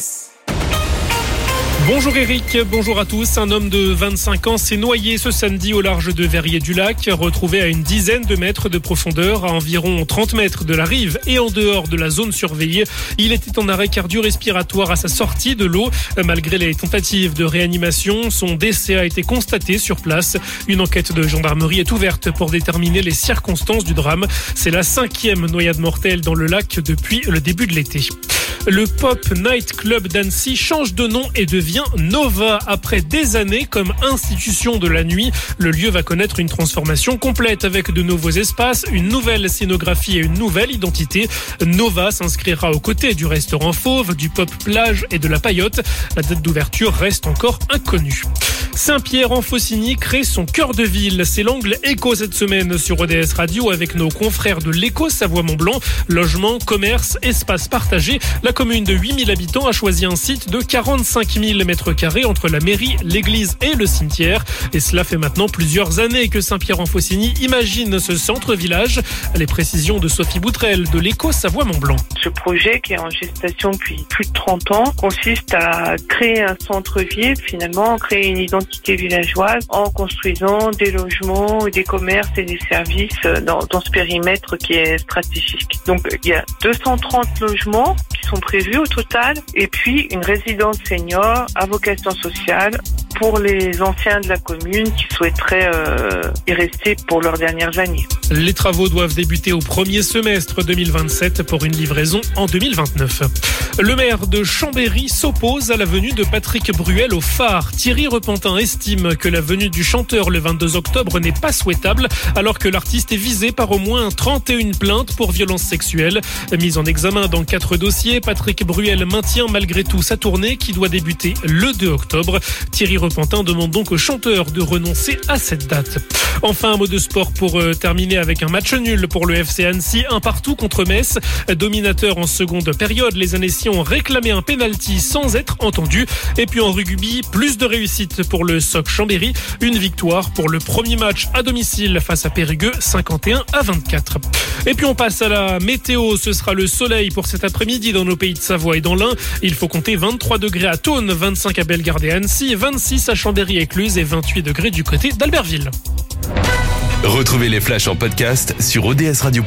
ODS. Bonjour Eric, bonjour à tous. Un homme de 25 ans s'est noyé ce samedi au large de Verrier-du-Lac, retrouvé à une dizaine de mètres de profondeur, à environ 30 mètres de la rive et en dehors de la zone surveillée. Il était en arrêt cardio-respiratoire à sa sortie de l'eau. Malgré les tentatives de réanimation, son décès a été constaté sur place. Une enquête de gendarmerie est ouverte pour déterminer les circonstances du drame. C'est la 5e noyade mortelle dans le lac depuis le début de l'été. Le Pop Night Club d'Annecy change de nom et devient Nova. Après des années comme institution de la nuit, le lieu va connaître une transformation complète avec de nouveaux espaces, une nouvelle scénographie et une nouvelle identité. Nova s'inscrira aux côtés du restaurant Fauve, du Pop Plage et de la Paillote. La date d'ouverture reste encore inconnue. Saint-Pierre-en-Faucigny crée son cœur de ville. C'est l'angle éco cette semaine sur ODS Radio avec nos confrères de l'Éco Savoie-Mont-Blanc. Logement, commerce, espace partagé. La commune de 8000 habitants a choisi un site de 45 000 m² entre la mairie, l'église et le cimetière. Et cela fait maintenant plusieurs années que Saint-Pierre-en-Faucigny imagine ce centre-village. Les précisions de Sophie Boutrel de l'Éco Savoie-Mont-Blanc. Ce projet qui est en gestation depuis plus de 30 ans consiste à créer un centre-ville, finalement, créer une identité villageoise en construisant des logements, des commerces et des services dans ce périmètre qui est stratégique. Donc il y a 230 logements qui sont prévus au total et puis une résidence senior à vocation sociale pour les anciens de la commune qui souhaiteraient y rester pour leurs dernières années. Les travaux doivent débuter au premier semestre 2027 pour une livraison en 2029. Le maire de Chambéry s'oppose à la venue de Patrick Bruel au phare. Thierry Repentin estime que la venue du chanteur le 22 octobre n'est pas souhaitable alors que l'artiste est visé par au moins 31 plaintes pour violences sexuelles. Mise en examen dans 4 dossiers, Patrick Bruel maintient malgré tout sa tournée qui doit débuter le 2 octobre. Thierry Repentin demande donc au chanteur de renoncer à cette date. Enfin, un mot de sport pour terminer avec un match nul pour le FC Annecy, 1-1 contre Metz. Dominateur en seconde période, les Annéciens ont réclamé un pénalty sans être entendus. Et puis en rugby, plus de réussite pour le SOC Chambéry. Une victoire pour le premier match à domicile face à Périgueux, 51-24. Et puis on passe à la météo. Ce sera le soleil pour cet après-midi dans nos pays de Savoie et dans l'Ain. Il faut compter 23 degrés à Thônes, 25 à Bellegarde et Annecy, 26 à Chambéry-Écluse et 28 degrés du côté d'Albertville. Retrouvez les flashs en podcast sur odsradio.com.